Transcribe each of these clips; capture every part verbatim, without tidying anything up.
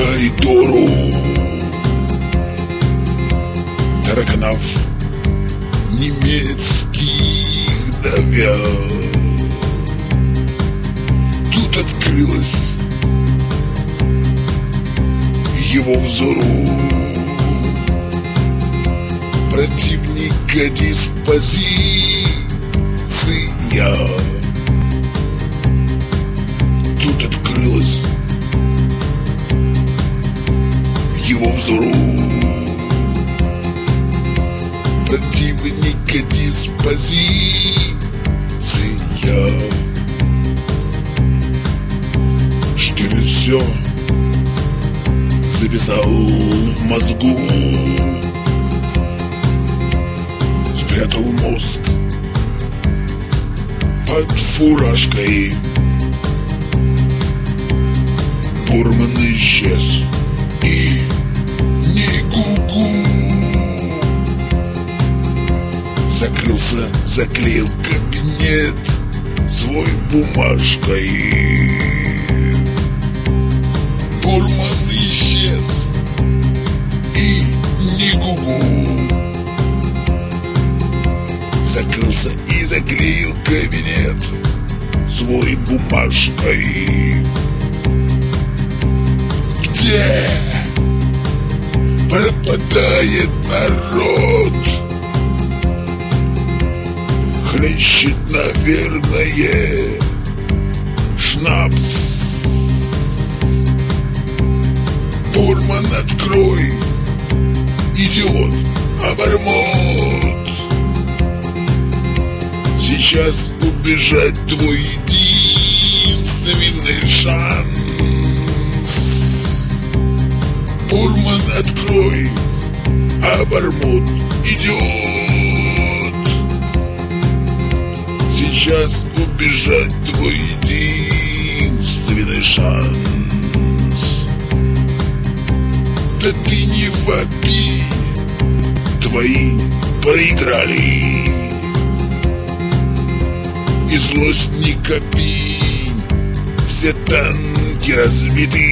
коридору тараканов немецких давя. Тут открылась его взору противника диспозиция. Тут открылась его взору противника диспозиция. Штирлиц все записал в мозгу, спрятал мозг под фуражкой. Бурман исчез и не гугу. Закрылся, заклеил кабинет свой бумажкой. Бурман исчез и не гугу. Закрылся и заклеил кабинет свой бумажкой. Где пропадает народ? Хлещет, наверное, шнапс. Бурман, открой, идиот, обормот. Сейчас убежать твой единственный шанс. Бурман, открой, обормот, идиот. Сейчас убежать твой единственный шанс. Да ты не вопи, твои проиграли. И злость не копи, все танки разбиты.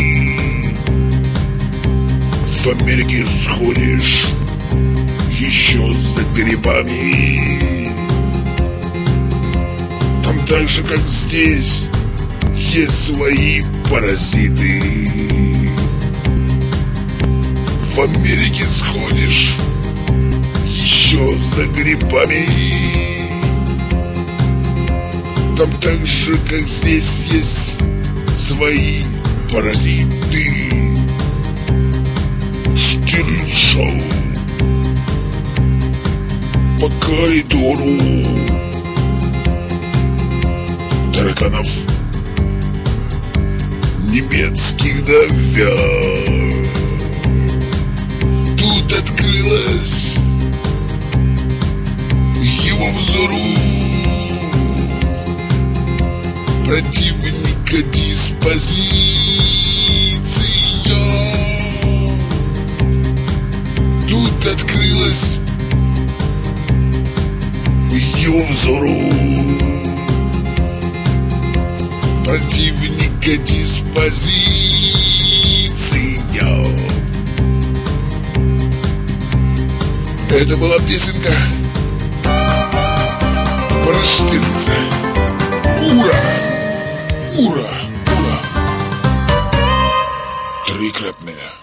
В Америке сходишь еще за грибами. Там так же, как здесь, есть свои паразиты. В Америке сходишь еще за грибами. Там так же, как здесь, есть свои паразиты. Штирлиц шел по коридору тараканов немецких давя. Тут открылась его взору противника диспозиция. Тут открылась его взору противника диспозиция. Это была песенка про Штирлица. Ура! Ура! Ура! Трикратная.